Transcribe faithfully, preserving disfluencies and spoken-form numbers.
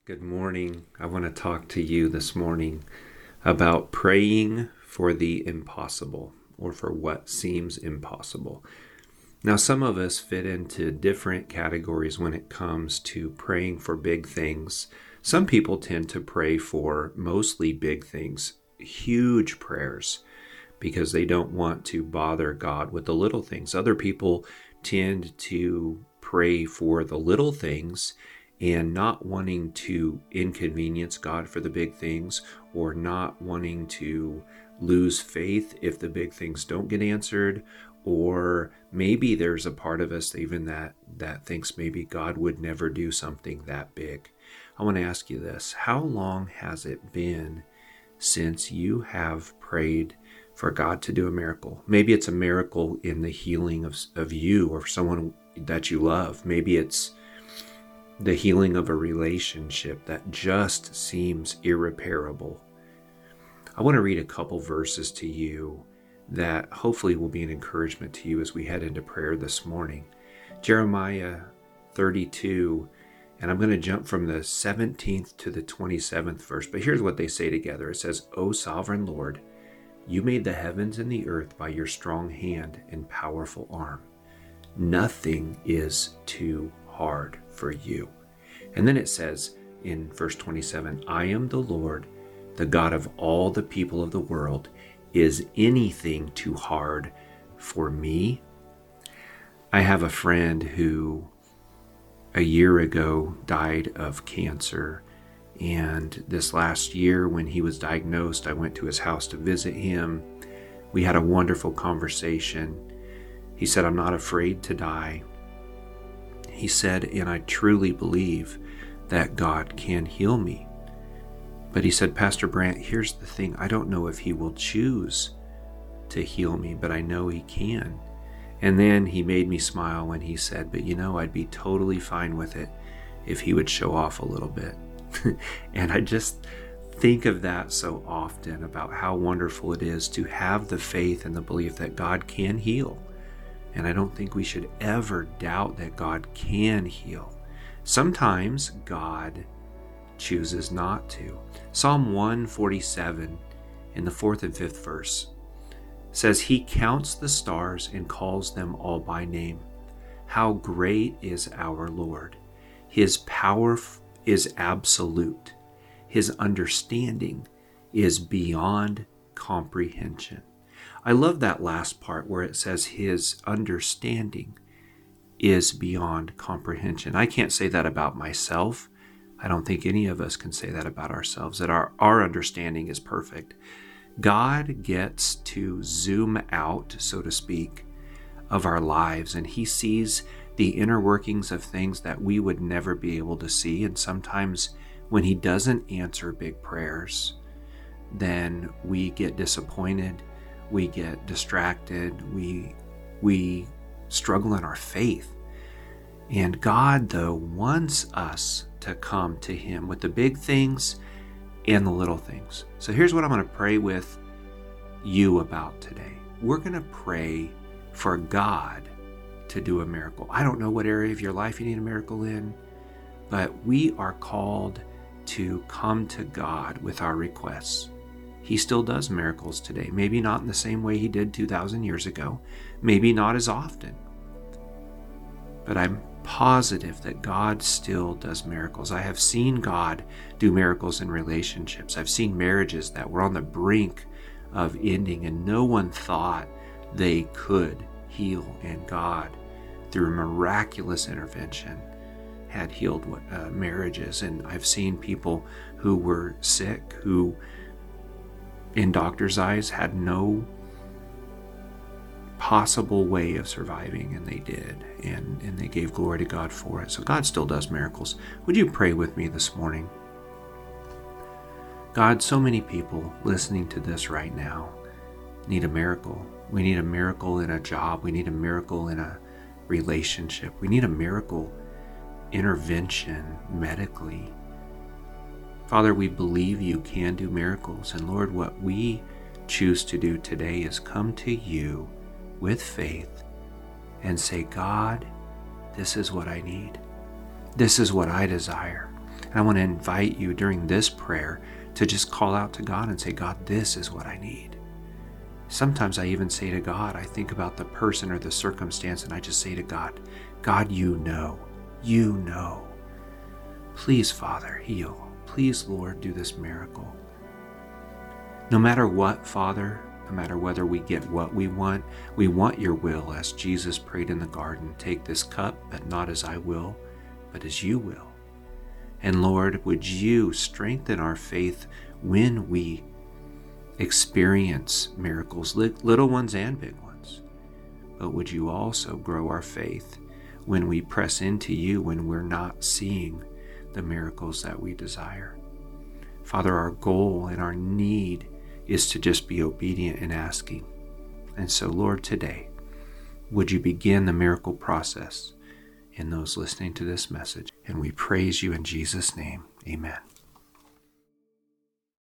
Good morning. I want to talk to you this morning about praying for the impossible or for what seems impossible. Now, some of us fit into different categories when it comes to praying for big things. Some people tend to pray for mostly big things, huge prayers, because they don't want to bother God with the little things. Other people tend to pray for the little things and not wanting to inconvenience God for the big things, or not wanting to lose faith if the big things don't get answered. Or maybe there's a part of us even that that thinks maybe God would never do something that big. I want to ask you this: how long has it been since you have prayed for God to do a miracle? Maybe it's a miracle in the healing of, of you or someone that you love. Maybe it's the healing of a relationship that just seems irreparable. I want to read a couple verses to you that hopefully will be an encouragement to you as we head into prayer this morning. Jeremiah thirty-two, and I'm going to jump from the seventeenth to the twenty-seventh verse, but here's what they say together. It says, "O sovereign Lord, you made the heavens and the earth by your strong hand and powerful arm. Nothing is too hard for you." And then it says in verse twenty-seven, "I am the Lord, the God of all the people of the world. Is anything too hard for me?" I have a friend who a year ago died of cancer. And this last year when he was diagnosed, I went to his house to visit him. We had a wonderful conversation. He said, "I'm not afraid to die." He said, "And I truly believe that God can heal me." But he said, "Pastor Brandt, here's the thing. I don't know if he will choose to heal me, but I know he can." And then he made me smile when he said, "But you know, I'd be totally fine with it if he would show off a little bit." And I just think of that so often, about how wonderful it is to have the faith and the belief that God can heal. And I don't think we should ever doubt that God can heal. Sometimes God chooses not to. Psalm one forty-seven in the fourth and fifth verse says, "He counts the stars and calls them all by name. How great is our Lord! His power is absolute. His understanding is beyond comprehension." I love that last part where it says his understanding is beyond comprehension. I can't say that about myself. I don't think any of us can say that about ourselves, that our, our understanding is perfect. God gets to zoom out, so to speak, of our lives, and he sees the inner workings of things that we would never be able to see. And sometimes when he doesn't answer big prayers, then we get disappointed. We get distracted, we we struggle in our faith. And God, though, wants us to come to him with the big things and the little things. So here's what I'm going to pray with you about today. We're going to pray for God to do a miracle. I don't know what area of your life you need a miracle in, but we are called to come to God with our requests. He still does miracles today. Maybe not in the same way he did two thousand years ago. Maybe not as often. But I'm positive that God still does miracles. I have seen God do miracles in relationships. I've seen marriages that were on the brink of ending and no one thought they could heal. And God, through miraculous intervention, had healed uh, marriages. And I've seen people who were sick, who in doctors' eyes had no possible way of surviving, and they did, and, and they gave glory to God for it. So God still does miracles. Would you pray with me this morning? God, so many people listening to this right now need a miracle. We need a miracle in a job. We need a miracle in a relationship. We need a miracle intervention medically. Father, we believe you can do miracles. And Lord, what we choose to do today is come to you with faith and say, God, this is what I need. This is what I desire. And I want to invite you during this prayer to just call out to God and say, God, this is what I need. Sometimes I even say to God, I think about the person or the circumstance, and I just say to God, God, you know, you know. Please, Father, heal. Please, Lord, do this miracle. No matter what, Father, no matter whether we get what we want, we want your will, as Jesus prayed in the garden. Take this cup, but not as I will, but as you will. And Lord, would you strengthen our faith when we experience miracles, little ones and big ones. But would you also grow our faith when we press into you, when we're not seeing the miracles that we desire. Father, our goal and our need is to just be obedient in asking. And so, Lord, today, would you begin the miracle process in those listening to this message? And we praise you in Jesus' name. Amen.